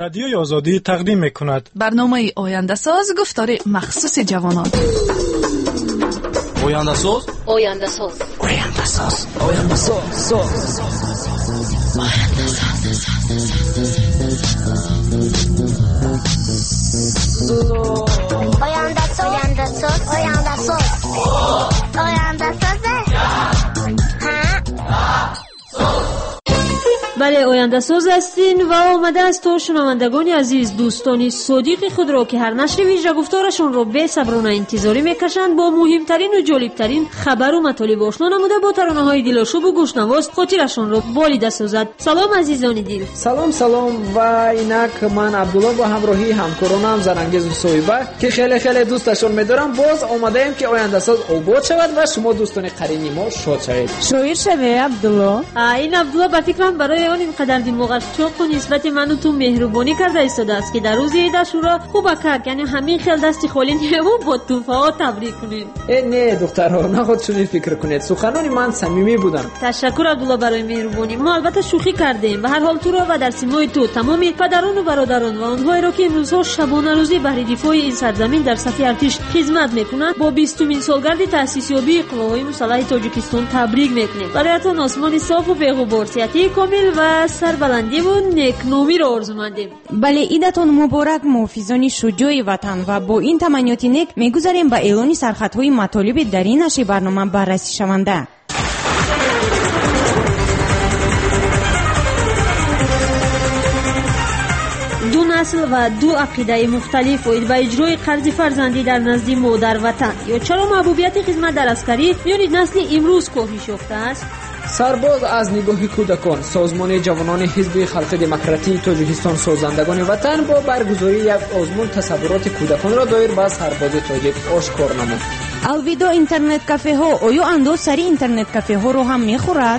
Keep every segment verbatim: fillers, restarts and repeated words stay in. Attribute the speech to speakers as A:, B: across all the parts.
A: رادیوی آزادی تقدیم میکند
B: برنامه آینده ساز گفتار مخصوص جوانان.
C: آینده ساز
D: آینده ساز
C: آینده ساز آینده ساز
D: آینده ساز آینده ساز آینده ساز آینده ساز
E: بله، آینده ساز هستین و آمده است تا شنوندگان عزیز دوستانی صدیق خود را که هر نشر ویژه گفتارشون را به صبرانه انتظاری میکشند با مهمترین و جالبترین خبر و مطالب آشنا نموده با ترانه‌های دلشوب و گوشنواز خاطرشون را بالیده سازد. سلام عزیزان دل.
F: سلام سلام و اینک من عبدالله با همراهی همکارانم زرنگیز و صویبه که خیلی خیلی دوستشون می‌دارم باز آماده ایم که آینده ساز آباد شود و شما دوستان قدیمی ما شاد شوید.
E: شاعر شوی عبدالله. این عبدالله با فکرم برای آن اینقدر دماغش چاق و نسبت من و تو مهربانی کرده ایستاده است که در روز عید شورا خوب کرد، یعنی همین خیلی دستی خالی نیمو با توفا تبریک کنید.
F: نه دخترها نخود چنین فکر کنید، سخنان من صمیمی بودن.
E: تشکر عبدالله برای مهربانی. ما البته شوخی کردیم. به هر حال تو را و در سیمای تو تمامی پدران و برادران و آنهایی را که امروزها شبانه روزی برای دفاع این سرزمین در صف ارتش خدمت میکنند با بیستمین سالگرد تأسیس یابی قواهای مسلح تاجیکستان تبریک میکنیم. برایتان آسمان صاف و بی‌غبار، صحت کامل و سربلندی و نیکنامی را آرزومندیم.
G: بله، عیدتان مبارک محافظان شجاع وطن. و با این تمنیات نیک میگذاریم به اعلان سرخطهای مطالب در این نشر برنامه بررسی شونده.
E: دو نسل و دو عقیده مختلف باید به اجرای قرض فرزندی در نزد مادر وطن. یا چرا محبوبیت خدمت در عسکری میان نسل امروز کاهش یافته است؟
F: سرباز از نگاه کودکان، سازمان جوانان حزب خلق دموکراتیک تاجیکستان سازندگان وطن با برگزاری یک آزمون تصورات کودکان را دایر به سرباز تاجیک آشکار نمود.
G: الویدا اینترنت کافه ها آیا انداز سری اینترنت کافه ها رو هم میخورد؟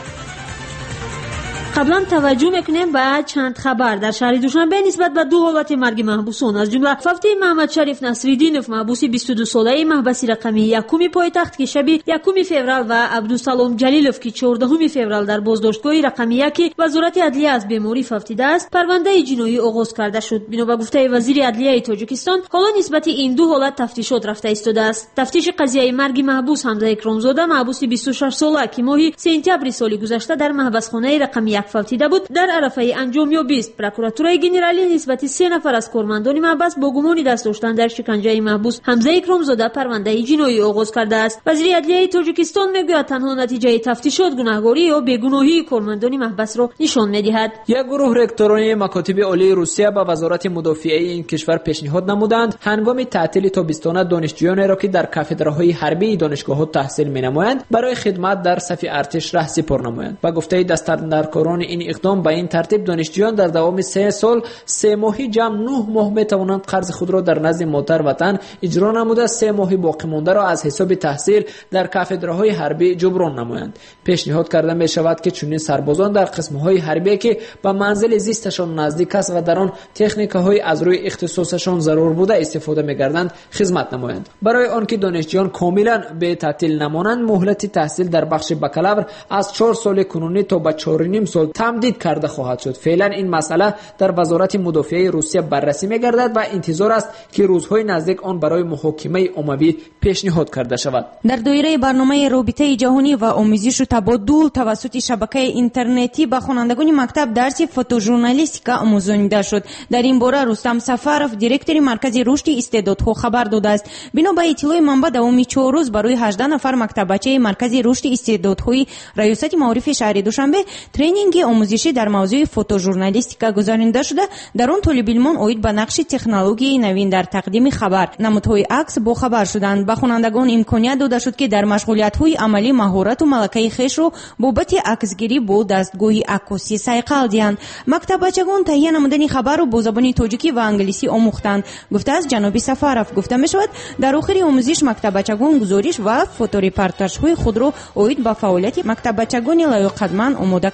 E: قبلا توجه میکنیم به چند خبر. در شهر دوشنبه نسبت به دو حالت مرگ محبوسان از جمله فوت محمد شریف نصرالدینов محبوس بیست و دو ساله محبس رقمی یکم پایتخت که شب یکم فوریه و عبدالسلام جلیلov که چهاردهم فوریه در بازداشتگاه رقمی یک وزارت عدلیه از بیماری فوتیده است پرونده جنایی آغاز کرده شد. بنا به گفته وزیر عدلیه تاجیکستان حالا نسبت این دو حالت تفتیشات رفته ایستاده است. تفتیش قضیه مرگ محبوس حمزه اکرامزاده محبوس بیست و شش ساله که ماه سپتامبر سال گذشته در محبسخانه رقمی فوتیده بود در عرفه انجام یابی است. پروکوراتورای گنرالی نسبت سه نفر از کارمندان محبس با گمان دست داشتن در شکنجه محبوس حمزه اکرامزاده پرونده جنایی آغاز کرده است. وزیر عدلیه تاجیکستان میگوید تنها نتیجه تفتیشات گناهکاری یا بیگناهی کارمندان محبس را نشان میدهد.
F: یک گروه رکتوران مکاتب عالی روسیه به وزارت مدافعه این کشور پیشنهاد نمودند هنگام تعطیل تابستانه دانشجویانی را که در کاتدرهای حربی دانشگاه‌ها تحصیل می‌نمایند برای خدمت در صف ارتش راه سپار نمایند. با گفته دستاندرکاران این اقدام به این ترتیب دانشجویان در دوام سه سال سه ماهی جمع نه ماه میتوانند قرض خود را در نزد مادر وطن اجرا نموده سه ماهی باقی مانده را از حساب تحصیل در کاتدرهای حربی جبران نمایند. پیشنهاد کرده می شود که چنین سربازان در قسم‌های حربی که به منزل زیستشان نزدیک است و در آن تکنیک‌های از روی اختصاصشان ضرور بوده استفاده می‌گردند خدمت نمایند. برای آنکه دانشجویان کاملا به تعطیل نمانند مهلت تحصیل در بخش بکالور از چهار سال کنونی تا به چهار و نیم سال تمدید کرده خواهد شد. فعلا این مسئله در وزارت مدافعه روسیه بررسی می‌گردد و انتظار است که روزهای نزدیک آن برای محاکمه عمومی پیشنهاد کرده شود.
G: در دایره برنامه رابطه جهانی و آموزش و تبادل توسط شبکه اینترنتی به خوانندگان مکتب درس فوتوژورنالیستیکا آموزانیده شد. در این باره رستم سفرов دیرکتور مرکز رشد استعدادها خبر داده است. بنا به اطلاع منبع دوام چهار روز برای هجده نفر مکتبچه مرکز رشد استعدادهای ریاست معارف شهر دوشنبه ترینینگ آموزشی در موضوع فوتوژورنالیستیکا گزارنده شده. در آن طالب علمان اوید به نقش تکنولوژی نوین در تقدیم خبر نمودهای عکس با خبر شدند. به خوانندگان امکانیت داده شد که در مشغولیت‌های عملی مهارت و ملکه خویش را بابت عکسگیری با دستگاه عکاسی صیقل دهند. مکتبچگان تهیه نمودن خبر را با زبان تاجیکی و انگلیسی آموختند. گفته از جناب سفرov گفته می شود در آخر آموزش مکتبچگان گزارش و فوتو رپورتاژهای خود را اوید به فعالیت مکتبچگان لایق‌قدرمند آماده کردند.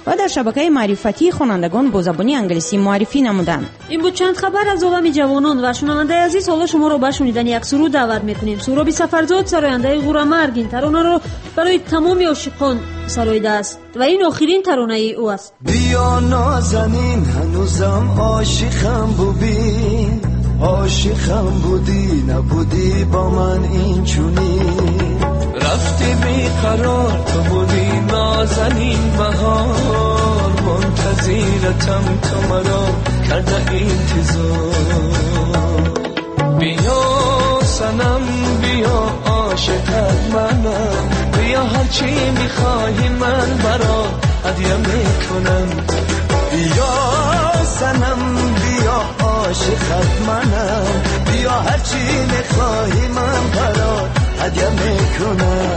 G: و در شبکه معرفتی خوانندگان با زبان انگلیسی معرفی نمودند.
E: این بود چند خبر از عالم جوانان و شنونده عزیز. حالا شما رو به شنیدن یک سرود دعوت میکنیم. سهراب سفرزاد سراینده غورامرگ این ترانه رو برای تمام عاشقان سراییده است و این آخرین ترانه او است.
H: بیا نازنین هنوزم عاشقم ببین، عاشقم بودی نبودی با من این چونی، رفتی بیقرار تو بودی نازنین بهار، منتظرتم تو مرا کرده انتظار. بیا سنم بیا عاشقت منم، بیا هرچی میخواهی من برا هدیه میکنم. بیا سنم بیا عاشقت منم، بیا هرچی میخواهی من برا هدیه میکنم.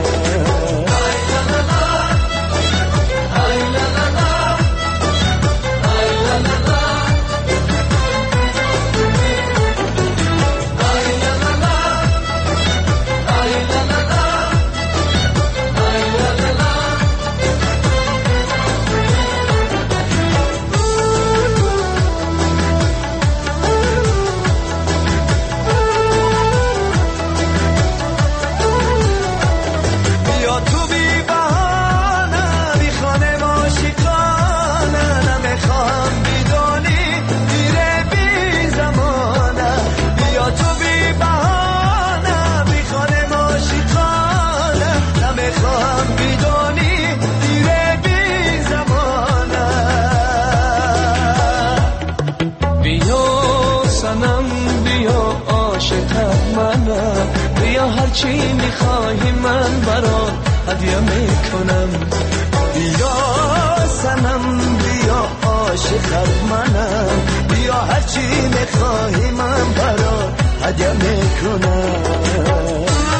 H: هرچی میخواهی من برات هدیه میکنم. بیا سنم بیا عاشقت منم، بیا هرچی میخواهی من برات هدیه میکنم.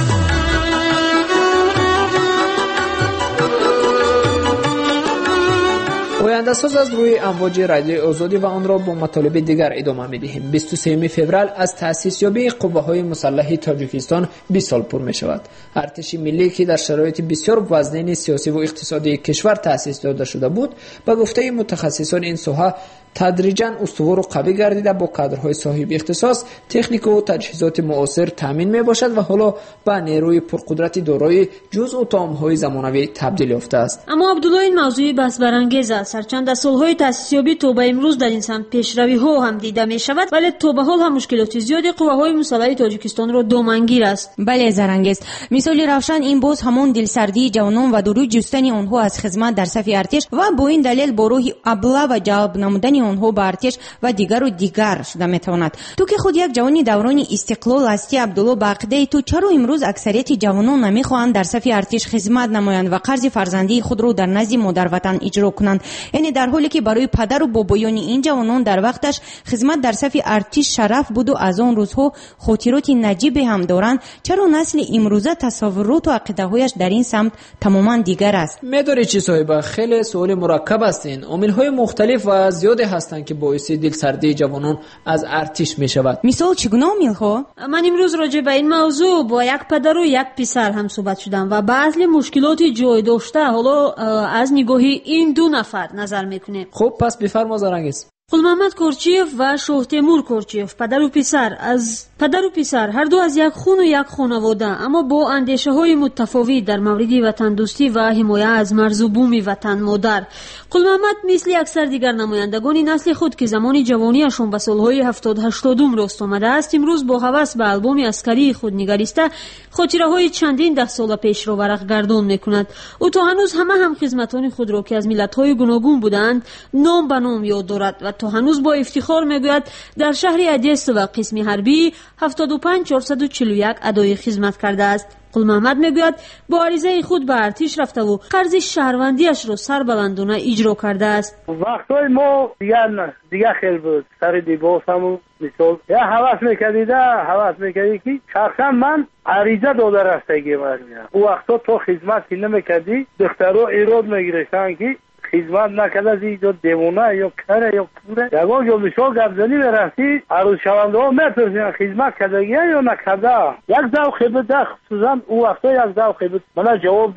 F: آینده ساز از روی امواج رادیو آزادی و آن را با مطالب دیگر ادامه می‌دهیم. بیست و سوم فوریه از تأسیس یابی قوه‌های مسلح تاجیکستان بیست سال پر می‌شود. ارتش ملی که در شرایط بسیار وزنین سیاسی و اقتصادی کشور تأسیس داده شده بود، به گفته متخصصان این ساحه تدریجاً استوار و قوی گردیده با کادرهای صاحب اختصاص، تکنیک و تجهیزات معاصر تامین میباشد و حالا به نیروی پرقدرت دارای جزء و طعم‌های زمانوی تبدیل یافته است.
E: اما عبدالله این موضوع بحث برانگیز است. هرچند در سالهای تأسیس یابی تا به امروز در این سمت پیشروی‌ها هم دیده می‌شود، ولی تا به حال هم مشکلات زیادی قوه‌های مسلح تاجیکستان را دامنگیر است.
G: بله زرنگیز. مثال روشن این باز همون دلسردی جوانان و دروی جستن آنها از خدمت در صف ارتش و با این دلیل با روح ابله و جلب نمودن آنها به ارتش و دیگر و دیگر شده میتواند. تو که خود یک جوانی دوران استقلال هستی عبدالله، با عقیده تو چرا امروز اکثریت جوانان نمیخواهند در صف ارتش خدمت نمایند و قرض فرزندی خود را در نزد مادر وطن اجرا کنند؟ یعنی در حالی که برای پدر و بابایان این جوانان در وقتش خدمت در صف ارتش شرف بود و از آن روزها خاطرات نجیب هم دارند، چرا نسل امروزه تصورات و عقیده هایش در این سمت تماما دیگر است؟
F: میدونی چی صاحب، خیلی سوال مرکب است. این عامل های مختلف و زیادی هستند که باعث دلسردی جوانان از ارتش می شود.
G: مثال چگونه عامل ها؟
E: من امروز راجع به این موضوع با یک پدر و یک پسر هم صحبت شدم و بعضی مشکلات جای داشته حالا از نگاه این دو نفر نظر میکنه.
F: خب پس بفرما زرنگیز.
E: قل محمد کورچیف و شاه تیمور کورچیف، پدر و پسر از پدر و پسر هر دو از یک خون و یک خانواده، اما با اندیشه های متفاوت در مورد وطن دوستی و حمایت از مرز و بوم وطن مادر. قل محمد مثل اکثر دیگر نمایندگان نسل خود که زمان جوانیشان به سالهای هفتاد هشتادم راست آمده است، امروز با هوس به البوم عسکری خود نگریسته خاطره های چندین ده سال پیش را ورق گردان میکند. او تا هنوز همه هم خدمتان خود را که از ملت های گوناگون بودند نام به نام یاد دارد و تا هنوز با افتخار میگوید در شهر ادیس و قسم حربی هفتاد و پنج چهارصد و چهل و یک ادای خدمت کرده است. قل محمد میگوید با عریضه خود به ارتش رفته و قرض شهروندیش را سربلندانه اجرا کرده است.
I: وقتای ما دیگه دیگه خیلی بود. سر دیباس همون مثال یا حواس میکردید حواس میکردی که شخصا من عریضه داده رفتگی مرمیم. او وقتا تو خدمت که نمیکردی دخترها ایراد میگرفتن که خدمت نکرده از اینجا دیوانه یا کره یا پوره. یکان جو مثال گفزنی برفتی عروض شونده ها میپرسین خدمت کردگیه یا نکرده. یک ذوق بود خصوصا او وقتا یک ذوق بود. من جواب دادم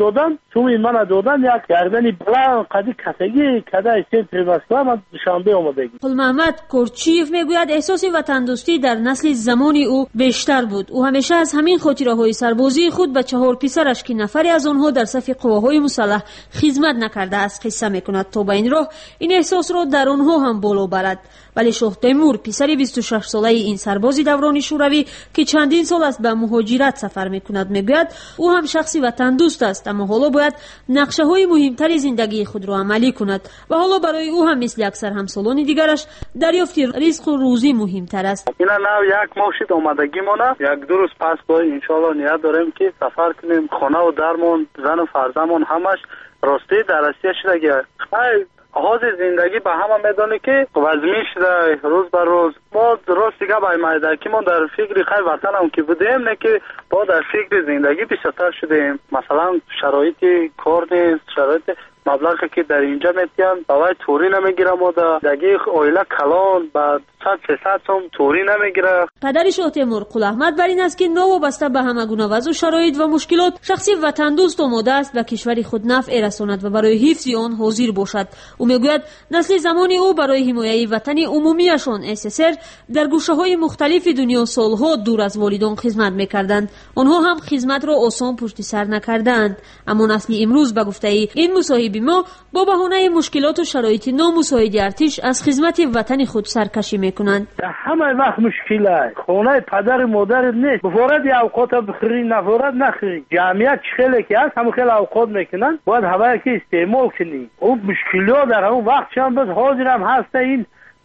I: سومی من دادن یک گردن بلند قدی کتگی کدای سنتر مسکو من دوشنبه اومدگی.
E: پل محمد کورچیف میگوید احساس وطن دوستی در نسل زمانی او بیشتر بود. او همیشه از همین خاطره‌های سربازی خود به چهار پسرش که نفری از آنها در صف قواهای مسلح خدمت نکرده است قصه میکند تا به این راه این احساس را در آنها هم بالا برد. ولی شاه تیمور پسر بیست و شش ساله این سرباز دوران شوروی که چندین سال است به مهاجرت سفر میکند میگوید او هم شخصی وطن دوست است، اما حالا باید نقشه های مهمتر زندگی خود را عملی کند و حالا برای او هم مثل اکثر همسالان دیگرش دریافت رزق و روزی مهمتر است.
I: اینا نه یک ماه شد اومدگی مونه، یک دو روز پس با ان شاء الله نیت داریم که سفر کنیم. خانه و درمون زن و فرزندمون همش راسته درستی شده. خیلی حاضر زندگی به همه میدونه که وزمی شده روز بر روز. ما درست دیگه با مایدکی ما در فکر خیلی وطن هم که بودیم نه که با در فکر زندگی بیشتر شدیم. مثلا شرایط کار نیست، شرایط مبلغی که در اینجا میتیم باید توری نمیگیرم و دگه اویله کلان بعد صد سیصد سوم توری نمیگیره.
E: پدر شاه تیمور قل احمد بر این است که نوابسته به همه گونه وضع و شرایط و مشکلات شخصی وطن دوست آماده است و کشور خود نفع رساند و برای حفظ آن حاضر باشد. او میگوید نسل زمانی او برای حمایت وطن عمومیشان اس اس ار در گوشه‌های مختلف دنیا سالها دور از والدان خدمت میکردند. آنها هم خدمت را آسان پشت سر نکردند، اما نسل امروز به گفته این مصاحبه ما با بهانه مشکلات و شرایط نامساعد ارتش از خدمت وطن خود سرکشی میکنند.
I: همه وقت مشکله خونه پدر مادر نیست، بفورد یا اوقات بخری نفورد نخری. جمعیت خیلی که هست همه خیلی اوقات میکنن، باید همه که استعمال کنی. اون مشکلات در اون وقت چند بس حاضر هم هست. این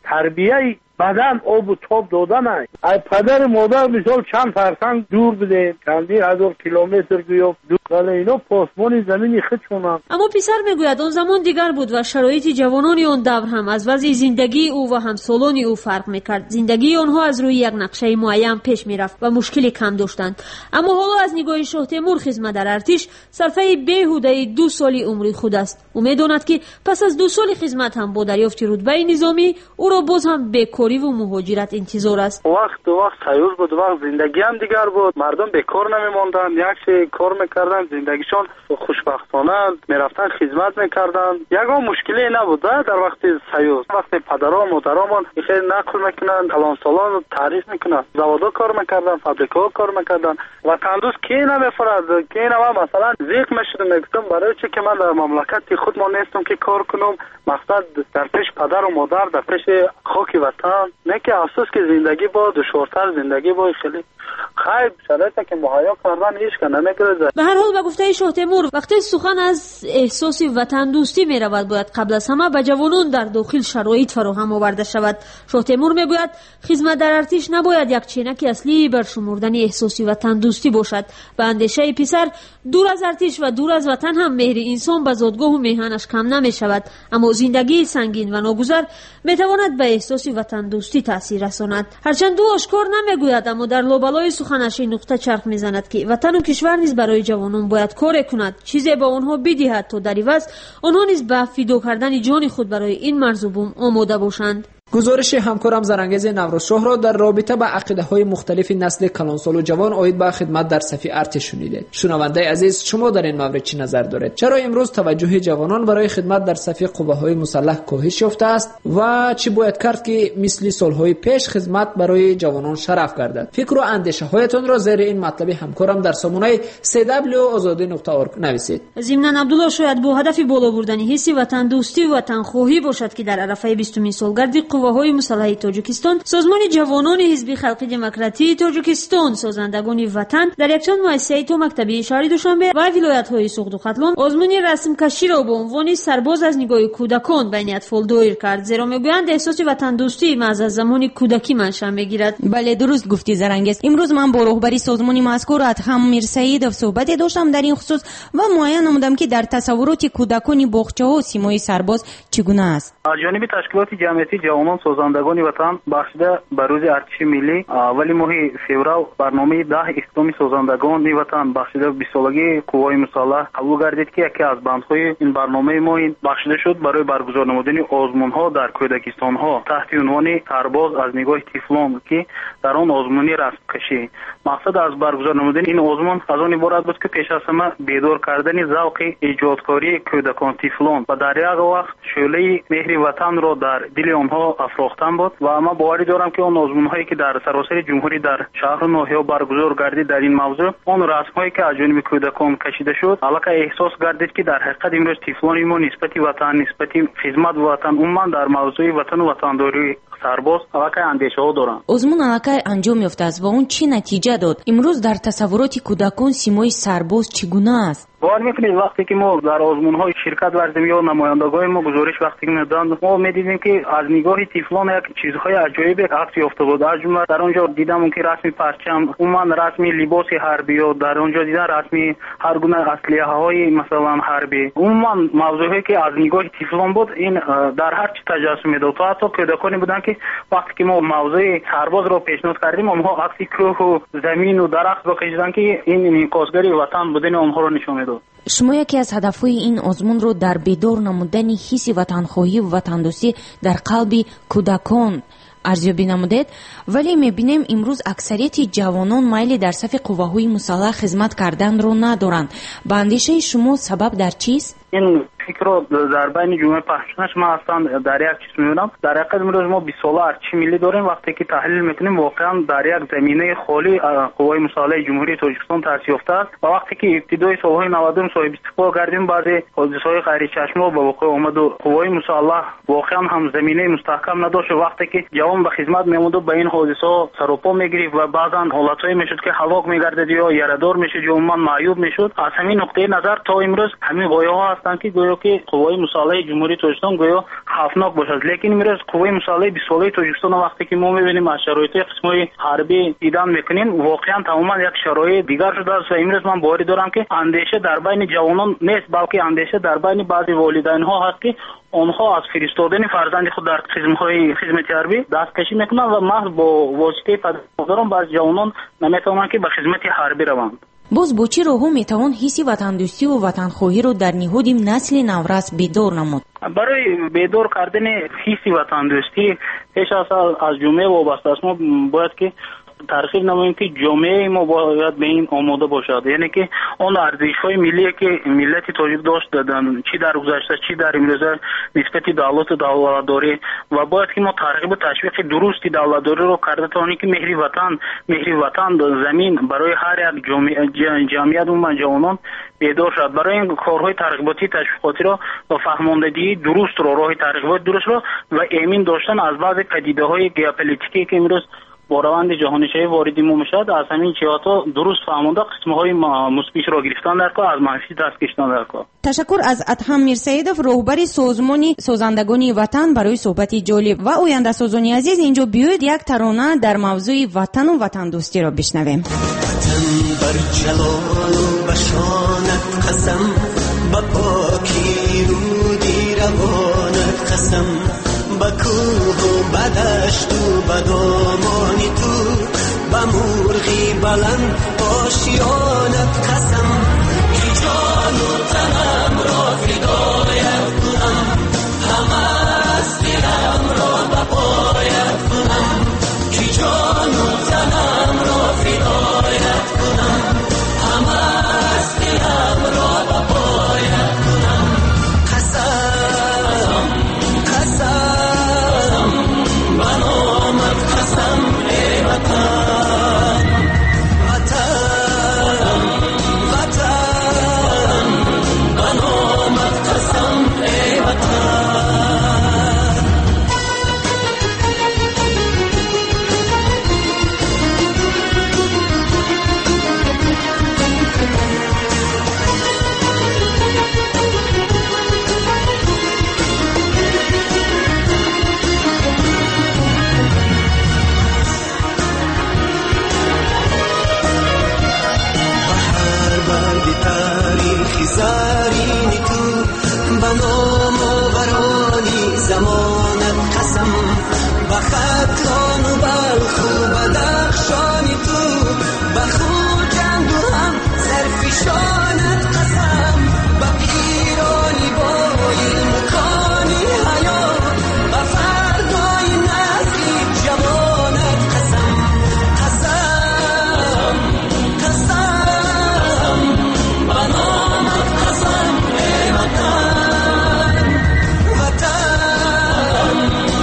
I: تربیه بدن آب و تاب دادن های ای پدر مادر مثال چند فرسنگ دور بده، چندی هزار کیلومتر گویا دور ولی اینا پاسمان زمینی خود شونن.
E: اما پسر میگوید اون زمان دیگر بود و شرایط جوانان اون دور هم از وضع زندگی او و همسالان او فرق میکرد. زندگی آنها از روی یک نقشه معین پیش میرفت و مشکلی کم داشتند. اما حالا از نگاه شاه تیمور خدمت در ارتش صرفه بیهوده دو سالی عمر خود است. او میداند که پس از دو سال خدمت هم با دریافت رتبه نظامی او را باز هم بیکاری و مهاجرت انتظار است.
I: وقت وقت سیوز بود، وقت زندگی هم دیگر بود. مردم بیکار نمیموندن، یک کار میکردن، زندگیشون خوشبختانه میرفتن خدمت میکردن. یگان مشکلی نبود در وقت سیوز. وقتی پدرام و مادرامون خیلی نقل میکنن، کلان سالان تعریف میکنن، زوادا کار میکردن، فابریکا کار میکردن. وطن دوست کی نمیفرد، کی نما مثلا زیق میشدم میگفتم برای چی که من در مملکت خود ما نیستم که کار کنم. مقصد در پیش پدر و مادر، در پیش خاک وطن. نه که افسوس که زندگی با دشوارتر، زندگی با خیلی خیلی شرایطی که مهیا کردن هیچ که نمیگرده.
E: به هر حال به گفته شاه تیمور وقتی سخن از احساس وطن دوستی می رود باید قبل از همه به جوانان در داخل شرایط فراهم آورده شود. شاه تیمور میگوید خدمت در ارتش نباید یک چینک اصلی بر شمردن احساس وطن دوستی باشد. به اندیشه پسر دور از ارتش و دور از وطن هم مهر انسان به زادگاه و میهنش کم نمی شود، اما زندگی سنگین و ناگزر می تواند به احساس وطن دوستی تاثیر رساند. هرچند دو آشکار نمیگوید، اما در لابلای سخنش این نقطه چرخ میزند که وطن و کشور نیز برای جوانان باید کار کند، چیزی به آنها بدهد تا در عوض آنها نیز به فدا کردن جان خود برای این مرز و بوم آماده باشند.
F: گزارش همکارم زرانگیز نوروزشاه را در رابطه با عقیده‌های مختلف نسل کلانسال و جوان عاید به خدمت در صف ارتش شنیدید. شنونده عزیز، شما در این مورد چه نظر دارید؟ چرا امروز توجه جوانان برای خدمت در صف قوه‌های مسلح کاهش یافته است و چه باید کرد که مثل سالهای پیش خدمت برای جوانان شرف گردد؟ فکر و اندیشه هایتان را زیر این مطلب همکارم در سامانه سی دبلیو آزادی نقطه اورگ نویسید.
E: ضمن عبدالله شاید با هدف بالا بردن حس وطن دوستی و وطن خواهی باشد که در عرفه بیستمین سالگرد قوه‌های مسلح تاجیکستان سازمان جوانان حزب خلق دموکراتی تاجیکستان سازندگان وطن در یکچند مؤسسه تو مکتبی شهر دوشنبه و ولایت‌های سوخت و ختلان آزمون رسم کشی را به عنوان سرباز از نگاه کودکان بین اطفال دایر کرد، زیرا میگویند احساس وطن دوستی از زمان کودکی منشأ میگیرد.
G: بله درست گفتی زرنگیز. امروز من با رهبری سازمان مذکور ادهم میرسعیدov صحبت داشتم در این خصوص و معین نمودم که در تصورات کودکان باغچه‌ها سیمای سرباز چگونه است.
I: از جانب تشکیلات جمعیتی جوانان جوانان سازندگان وطن بخشیده به روز ارتش ملی اولی ماه فوریه برنامه ده استخدام سازندگان وطن بخشیده به سالگی قوای مسلح قبول گردید که یکی از بندهای این برنامه ما این بخشیده شد برای برگزار نمودن آزمون‌ها در کودکستان‌ها تحت عنوان سرباز از نگاه طفلان که در آن آزمونی رسم کشی. مقصد از برگزار نمودن این آزمون از آن عبارت بود که پیش از همه بیدار کردن ذوق ایجادکاری کودکان طفلان و در یک وقت شعله مهر وطن را در دل آنها افروختن بود و ما باوری دارم که آن آزمون‌هایی که در سراسر جمهوری در شهر و ناحیه برگزار گردید در این موضوع آن رسم‌هایی که از جانب کودکان کشیده شد علاقه احساس گردید که در حقیقت امروز طفلان ما نسبت وطن نسبت خدمت وطن عموما در موضوع وطن و وطنداری سرباز علاقه اندیشه ها دارن.
G: آزمون علاقه انجام یافته است و اون چی نتیجه داد؟ امروز در تصورات کودکان سیمای سرباز چگونه است؟
I: باور میکنید وقتی که ما در آزمون‌های شرکت ورزیدیم یا نمایندگان ما گزارش وقتی که میدادند ما می‌دیدیم که از نگاه طفلان یک چیزهای عجیبی عکس یافته بود. از جمله در اونجا دیدم که رسمی پرچم، عموما رسمی لباس حربی و در اونجا دیدم رسمی هر گونه اسلحه‌های مثلا حربی. عموما موضوعی که از نگاه طفلان بود این در هر چی تجسم میداد. تا حتی کودکانی بودن که وقتی که ما موضوع سرباز رو پیشنهاد کردیم اونها عکس کوه و زمین و درخت رو کشیدن که این انعکاسگری وطن بودن اونها رو نشون میداد.
G: شما یکی از هدفهای این آزمون رو در بیدار نمودن حس وطنخواهی و وطندوستی در قلب کودکان ارزیابی نمودید، ولی میبینیم امروز اکثریت جوانان میل در صف قواهای مسلح خدمت کردن رو ندارند. به اندیشه شما سبب در چیست؟
I: این فکر رو در بین جمعه پخشنش ما اصلا در یک چیز میبینم. در حقیقت امروز ما بیست ساله ارتش ملی داریم. وقتی که تحلیل میکنیم واقعا در یک زمینه خالی قوای مسلح جمهوری تاجیکستان تأسیس یافته است و وقتی که ابتدای سالهای نود صاحب استقبال کردیم بعضی حادثه‌های غیر چشم‌ها به وقوع آمد و قوای مسلح واقعا هم زمینه مستحکم نداشت. وقتی که جوان به خدمت میموند و به این حادثه‌ها سر و پا میگرفت و بعضا حالت‌هایی میشد که هلاک میگردید یا یاره‌دار میشد یا عموما معیوب میشد. از همین نقطه نظر تا امروز همین غایه‌ها هستند که گویا که قوای مسلح جمهوری تاجیکستان گویا خوفناک باشد. لیکن امروز قوای مسلح بیست ساله تاجیکستان وقتی که ما میبینیم از شرایط قسمای حربی دیدن میکنیم واقعا تماما یک شرایط دیگر شده است و امروز من باوری دارم که اندیشه در بین جوانان نیست بلکه اندیشه در بین بعضی والدین ها هست که آنها از فرستادن فرزند خود در خدمت‌های خدمت حربی دستکشی میکنند و محض با واسطه پدران بعض جوانان نمیتوانند که به خدمت حربی روند.
G: باز با چه راه‌ها میتوان حس وطندوستی و وطنخواهی رو در نهاد نسل نورس بیدار نمود؟
I: برای بیدار کردن حس وطندوستی پیش از از جمعه وابسته است. ما باید که ترغیب نماییم که جامعه ما باید به این آماده باشد، یعنی که آن ارزش‌های ملی که ملت تاجیک داشت دادن چی در گذشته چی در امروزه نسبت دولت و دولتداری و باید که ما ترغیب و تشویق درستی دولتداری رو کرده تا اینکه مهر وطن مهر وطن زمین برای هر یک جامعه جمعیت و جوانان بیدار شد. برای این کارهای ترغیباتی تشویقاتی را و فهماندگی درست رو راه ترغیبات درست رو و امین داشتن از بعض پدیده‌های ژئوپلیتیکی که امروز با روند جهانی شوی واردی مو میشد از همین جهات درست فهمانده قسم‌های مثبت را گرفتن در کار از منفی دست کشیدن در کار.
G: تشکر از ادهم میرسیدوف رهبر سازمان سازندگان وطن برای صحبت جالب و آینده سازان عزیز. اینجا بیاید یک ترانه در موضوع وطن و وطن دوستی را بشنویم.
H: وطن بر جلال و بشانت قسم با پاکی رودی روانت قسم با کوه و بدشت و بدامانی تو با مرغی بلند آشیانت قسم که جان و تنم را فدایت کنم همه از دلم را به پایت کنم که جان و تنم را فدایت کنم همه از دلم را به پایت کنم قسم قسم بنامت قسم ای وطن وطن وطن قسم به خطان و بلخ و بدخشانی تو به خوجند و هم زرفشانت قسم به پیرانی با ایمکانی حیات به فردای نسلی جوانت قسم قسم قسم به نامت قسم ای وطن وطن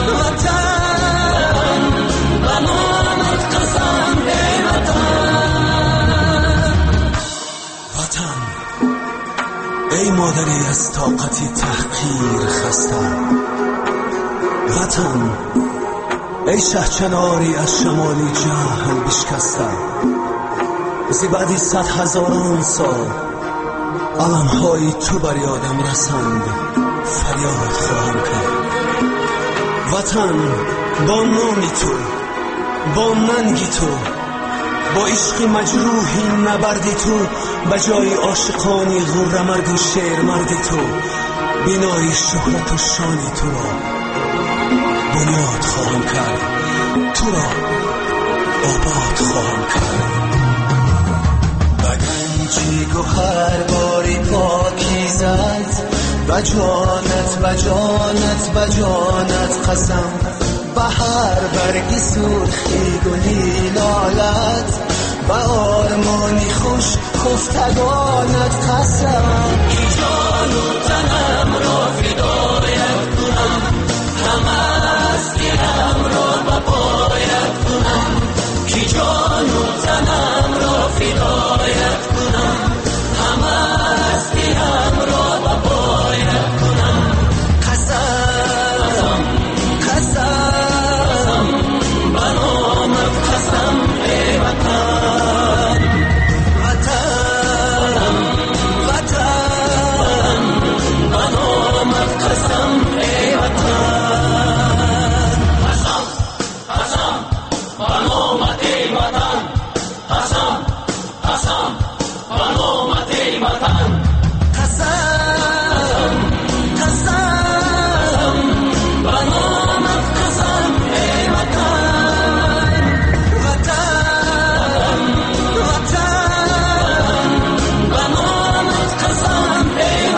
H: وطن به نامت قسم ای وطن وطن ای مادری از طاقتی تحقیر خستم وطن ای شهچناری از شمالی جهل بشکستم زی بعدی صد هزاران سال علمهای تو بر یادم رسند فریاد خواهم کرد وطن با نامی تو با ننگی تو با عشق مجروحی نبردی تو به جای عاشقانی غره مرد و شعر مردی تو بینای شهرت و شانی تو را بنیاد خواهم کرد تو را آباد خواهم کرد بگنجی گوهر باری پاکیزت و جانت و جانت و جانت قسم به هر برگی سرخی گلی لالت و آرمانی خوش خفتگانت قسم کی جان و تنم را فدایت کنم همه از دلم را به پایت کنم کی جان و تنم را فدایت کنم همه از دلم را به پایت کنم قسم قسم به نامت قسم ای وطن وطن وطن به نامت قسم ای وطن قسم قسم به نامت ای وطن قسم قسم به نامت ای وطن قسم قسم به نامت قسم ای وطن وطن وطن به نامت قسم ای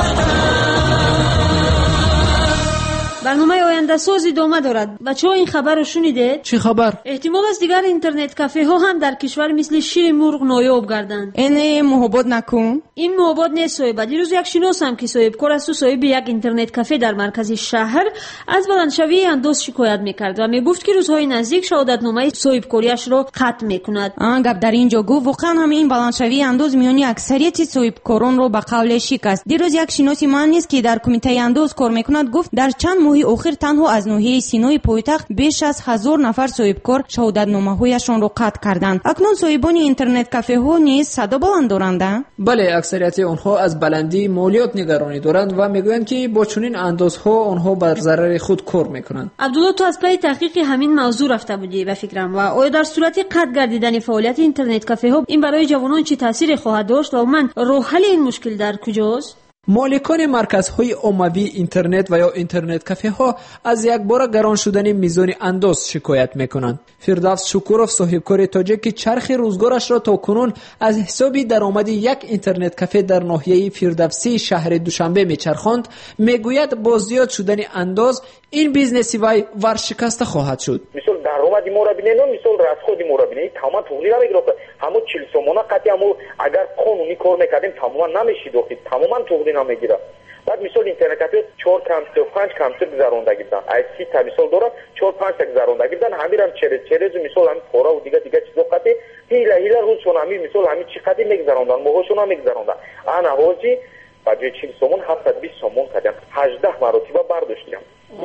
E: برنامه آینده ساز ادامه دارد. بچه ها این خبر رو شنیدید؟
F: چی خبر؟
E: احتمال است دیگر اینترنت کافه ها هم در کشور مثل شیر مرغ نایاب گردند.
G: اینه محبت نکن.
E: این محبت نیست صاحب. دیروز یک شناسم که صاحب کار است و صاحب یک اینترنت کافه در مرکز شهر از بلندشوی اندوز شکایت میکرد و میگفت که روزهای نزدیک شهادتنامه صاحب کاریش را ختم میکند.
G: آن گپ در اینجا گفت واقعا هم این بلندشوی اندوز میانی اکثریت صاحب کاران رو به قول شکست. دیروز یک شناسی من نیست که در کمیته اندوز کار میکند گفت در چند ماه اخیر تنها از ناحیه سینای پایتخت بیش از هزار نفر صاحب کار شهادتنامه‌هایشان را قطع کردند. اکنون صاحبان اینترنت کافه ها نیز صدا بلند دارند.
F: بله، اکثریت آنها از بلندی مالیات نگرانی دارند و میگویند که با چنین اندازها آنها بر ضرر خود کار میکنند.
E: عبدالله تو از پی تحقیق همین موضوع رفته بودی به فکرم و آیا در صورت قطع گردیدن فعالیت اینترنت کافه ها این برای جوانان چه تاثیری خواهد داشت و من راه حل این مشکل در کجاست؟
F: مالکان مرکزهای عمومی اینترنت و یا اینترنت کافه ها از یک بار گران شدن میزان انداز شکایت میکنند. فردوس شکوروف صاحبکار تاجیک چرخ روزگارش را تا کنون از حساب درآمد یک اینترنت کافه در ناحیه فردوسی شهر دوشنبه میچرخاند، میگوید با زیاد شدن انداز این بیزنسی وای ورشکسته خواهد شد.
J: مثل درآمدی ما را ببینید، مثل راسخودی ما را ببینید، تمام تولی را میگرفت. همون چهل سومونه قطعی همون اگر قانونی کار میکردیم تماما نمیشید وقتی تماما تولی نمیگیره. بعد مثال اینترنت کافه چهار کامپیوتر پنج کامپیوتر گذروندگی دادن. از سی تا مثال داره چهار پنج تا گذروندگی دادن. همین هم چهل چهل مثال هم فورا و دیگه دیگه چیزا قطعی هیلا هیلا روزشون همین مثال همین چی قطعی میگذروندن، موهاشون هم میگذروندن. انا هوجی بعد چهل سومون هفتاد بیست سومون کردن. هجده مرتبه برداشتیم.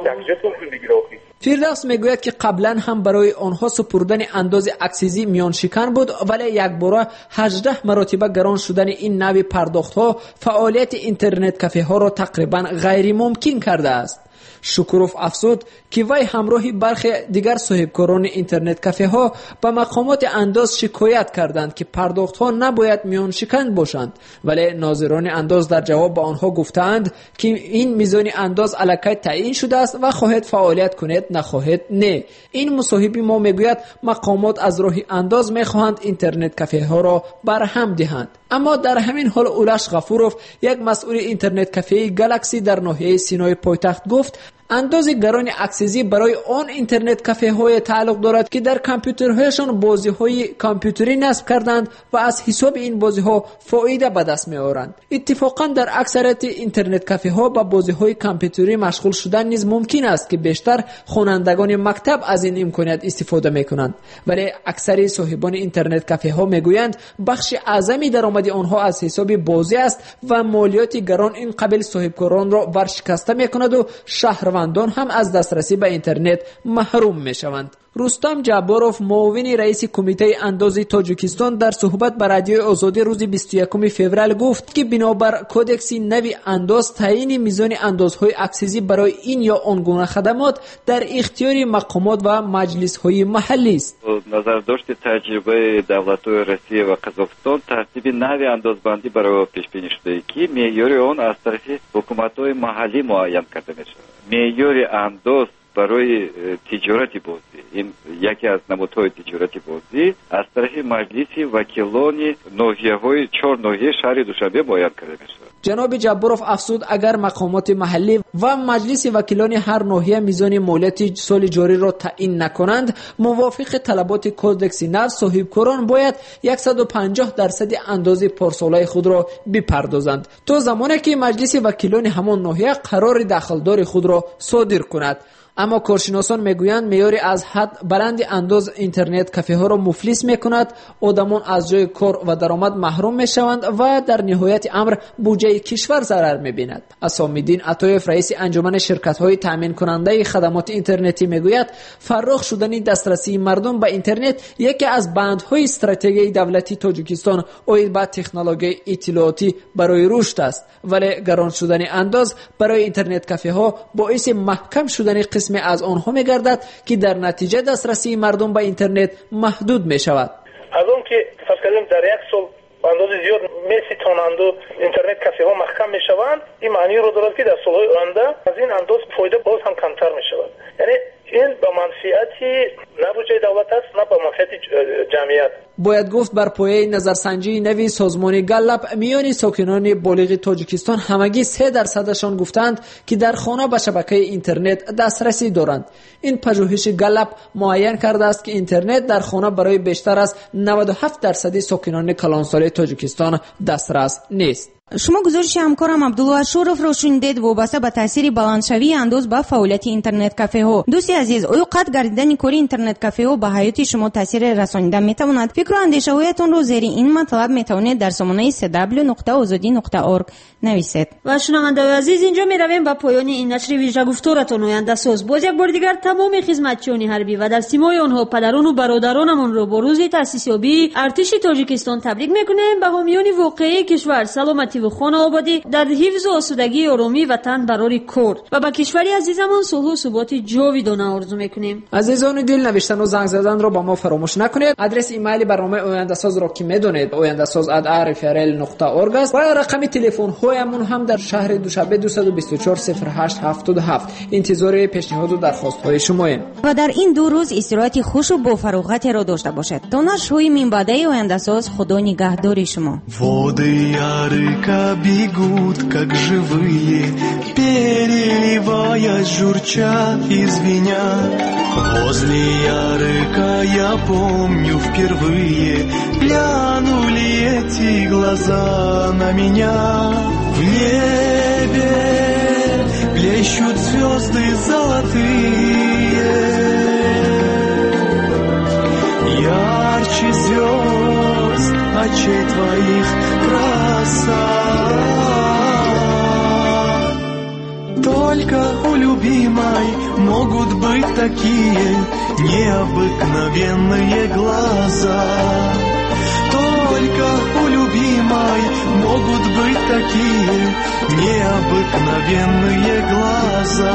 F: فردوس میگوید که قبلا هم برای آنها سپردن انداز اکسیزی میان شکن بود، ولی یک بار هجده مرتبه گران شدن این نوع پرداخت ها فعالیت اینترنت کافه ها را تقریبا غیر ممکن کرده است. Шукуров афзуд ки вай ҳамроҳи бархе дигар соҳибкорони интернет-кафеҳо ба мақомоти андоз шикоят карданд ки пардохтҳо набояд миёншиканд бошанд, вале нозирони андоз дар ҷавоб ба онҳо гуфтаанд ки ин мизони андоз аллакай таъин шудааст ва хоҳед фаъолият кунед, нахоҳед не. ин мусоҳиби мо мегӯяд мақомот аз роҳи андоз мехоҳанд интернет-кафеҳоро барҳам диҳанд. аммо дар ҳамин ҳол Улаш Ғафуров, як масъули интернет-кафеи Galaxy дар ноҳияи Синои пойтахт гуфт, андози гарони аксизӣ барои он интернет-кафеҳое тааллуқ дорад ки дар компютерҳояшон бозиҳои компютерӣ насб карданд ва аз ҳисоби ин бозиҳо фоида ба даст меоранд. иттифоқан дар аксарияти интернет-кафеҳо ба бозиҳои компютерӣ машғул шудан низ мумкин аст ки бештар хонандагони мактаб аз ин имконият истифода мекунанд, вале аксари соҳибони интернет-кафеҳо мегӯянд бахши аъзами даромади онҳо аз ҳисоби бозӣ аст ва молиёти гарон ин қабил соҳибкоронро варшикаста мекунаду шаҳрвандон ҳам аз дастрасӣ ба интернет маҳрум мешаванд. рустам ҷабборов, муовини раиси кумитаи андози тоҷикистон, дар суҳбат ба радиои озодӣ рӯзи бисту якуми феврал гуфт ки бинобар кодекси нави андоз таъини мизони андозҳои аксизӣ барои ин ё он гуна хадамот дар ихтиёри мақомот ва маҷлисҳои маҳаллист.
K: назардошти таҷрибаи давлатҳои Россия ва Қазоқистон тартиби нави андозбандӣ барои пешбинӣ шудааст ки меъёри он аз тарафи ҳукуматҳои маҳаллӣ муайян карда мешавад. меъёри андоз барои тиҷорати бозӣ, ин яке аз намудҳои тиҷорати бозӣ аз тарафи маҷлиси вакилони ноҳияҳои чор ноҳияи шаҳри Душанбе муайян карда мешавад.
F: ҷаноби Ҷабборов афзуд, агар мақомоти маҳаллӣ ва маҷлиси вакилони ҳар ноҳия мизони молияти соли ҷориро таъин накунанд, мувофиқи талаботи кодекси нав, соҳибкорон бояд яксаду панҷоҳ дарсади андози порсолаи худро бипардозанд, то замоне ки маҷлиси вакилони ҳамон ноҳия қарори дахлдори худро содир кунад. аммо коршиносон мегӯянд меъёри аз ҳад баланди андоз интернет-кафеҳоро муфлис мекунад, одамон аз ҷои кор ва даромад маҳрум мешаванд ва дар ниҳояти амр буҷаи кишвар зарар мебинад. Асомиддин Атоев, раиси анҷумани ширкатҳои таъминкунандаи хадамоти интернетӣ мегӯяд, фаррох шудани дастрасии мардум ба интернет яке аз бандҳои стратегияи давлати Тоҷикистон оид ба технологияи иттилоотӣ барои рушд аст, вале гарон шудани андоз барои интернет-кафеҳо боиси маҳкам шудани қисми از آنها می‌گردد که در نتیجه دسترسی مردم به اینترنت محدود می‌شود.
L: از اون که فرض کنیم در یک سال اندازه زیاد میسی تانند و اینترنت کافه‌ها محکم می‌شوند، این معنی رو دارد که در سال‌های آینده از این انداز فایده باز هم کمتر می‌شود. یعنی این به منفعتی نه بودجه دولت است نه به منفعت جمعیت.
F: باید گفت بر پایه نظرسنجی نوی سازمان گلپ میان ساکنان بالغ تاجیکستان همگی سه درصدشان گفتند که در خانه به شبکه اینترنت دسترسی دارند. این پژوهش گلپ معین کرده است که اینترنت در خانه برای بیشتر از نود و هفت درصد ساکنان کلانسال تاجیکستان دسترس نیست.
G: шумо гузориши ҳамкорам Абдулло Ашуровро шунидед вобаста ба таъсири баландшавии андоз ба фаъолияти интернет-кафеҳо. дӯсти азиз, оё қатъ гардидани кори интернет-кафеҳо ба ҳаёти шумо таъсире расонида метавонад? фикру андешаҳоятонро зери ин матлаб метавонед дар сомонаи эс дабл ю нуқта озодӣ нуқта орг нависед.
E: ва шунавандаҳои азиз, инҷо меравем ба поёни ин нашри вижагуфторатон ояндасоз. боз як бор дигар тамоми хизматчиёни ҳарбӣ ва дар симои онҳо падарону бародаронамонро бо рӯзи таъсисёбии артиши тоҷикистон табрик мекунем. ба ҳомиёни воқеии кишвар саломативу хонаободӣ дар ҳифзу осудагии оромии ватан барори кор ва ба кишвари азизамон сулҳу суботи ҷовидона орзу мекунем.
F: азизони дил, навиштану занг заданро ба мо фаромӯш накунед. адрес имейли барномаи ояндасозро ки медонед ояндасоз at r f r l нуқта org аст ва рақами телефонҳоямон ҳам дар шаҳри Душанбе дуйсад у бисту чор сифр ҳашт ҳафтоду ҳафт. интизори пешниҳоду дархостҳои шумоем.
G: ва дар ин ду рӯз истироҳати хушу бофароғатеро дошта бошед. то нашрҳои минбаъдаи ояндасоз худо нигаҳдори шумо.
M: Бегут, как живые, переливая, журча и звеня. Возле ярыка я помню впервые глянули эти глаза на меня. В небе блещут звезды золотые, ярче звезд очей твоих краса. Только у любимой могут быть такие необыкновенные глаза. Только у любимой могут быть такие необыкновенные глаза.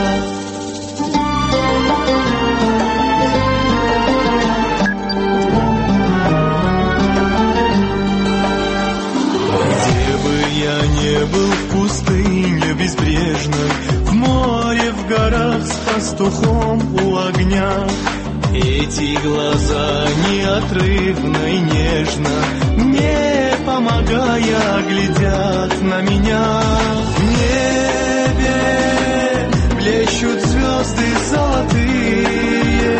M: Я не был в пустыне безбрежной, в море, в горах с пастухом у огня. Эти глаза неотрывно и нежно, мне помогая, глядят на меня. В небе блещут звезды золотые,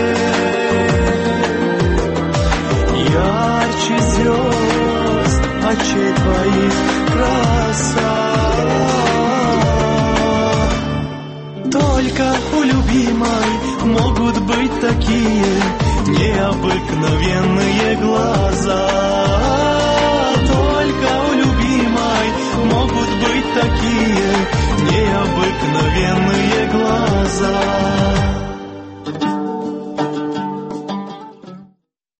M: ярче звезд очей твоих краса. Только у любимой могут быть такие необыкновенные глаза. Только у любимой могут быть такие необыкновенные глаза.